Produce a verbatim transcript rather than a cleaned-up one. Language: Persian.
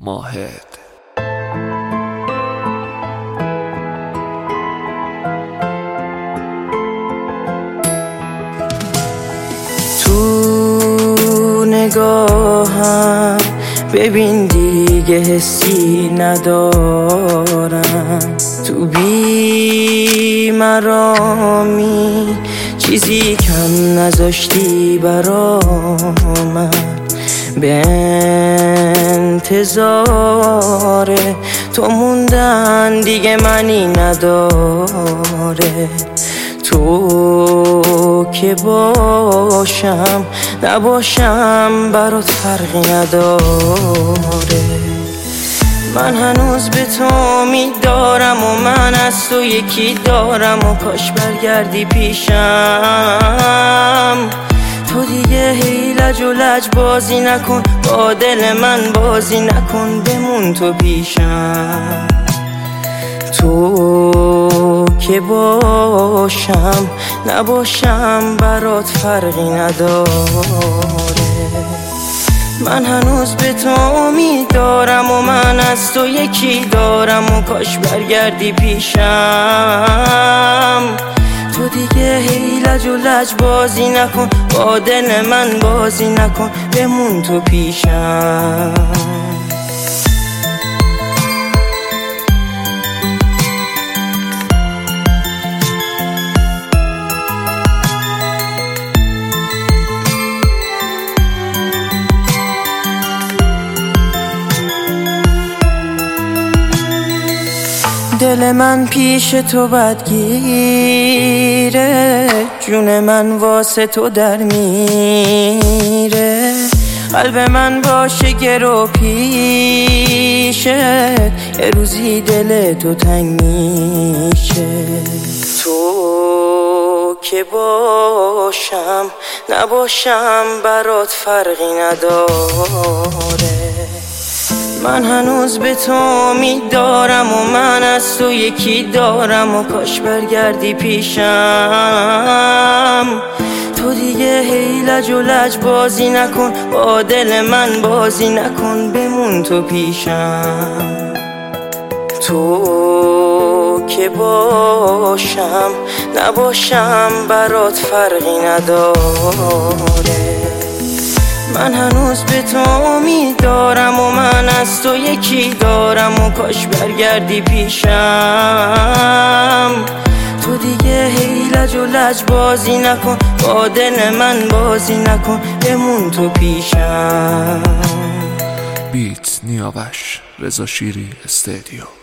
ماهد. تو نگاهم ببین دیگه حسی ندارم، تو بی‌مرامی چیزی کم نذاشتی برا من، به انتظار تو موندن دیگه معنی نداره. تو که باشم نباشم برات فرقی نداره. من هنوز به تو امید دارم و من از تو یکی دارم و کاش برگردی پیشم. تو دیگه هی لج و لج بازی نکن، با دل من بازی نکن، بمون تو پیشم. تو که باشم نباشم برات فرقی نداره. من هنوز به تو امید دارم و من از تو یکی دارم و کاش برگردی پیشم. تو دیگه هی لج و لج بازی نکن، با دل من بازی نکن، بمون تو پیشم. دل من پیش تو بدگیره، جون من واسه تو در میره، قلب من باشه گرو پیشه، یه روزی دل تو تنگ میشه. تو که باشم نباشم برات فرقی نداره. من هنوز به تو امید دارم و من از تو یکی دارم و کاش برگردی پیشم. تو دیگه هی لج و لج بازی نکن، با دل من بازی نکن، بمون تو پیشم. تو که باشم نباشم برات فرقی نداره. من هنوز به تو امید دارم و من از تو یکی دارم و کاش برگردی پیشم. تو دیگه هی لج و لج بازی نکن، با دل من بازی نکن، بمون تو پیشم. بیت نیاوش، رضا شیری استودیو.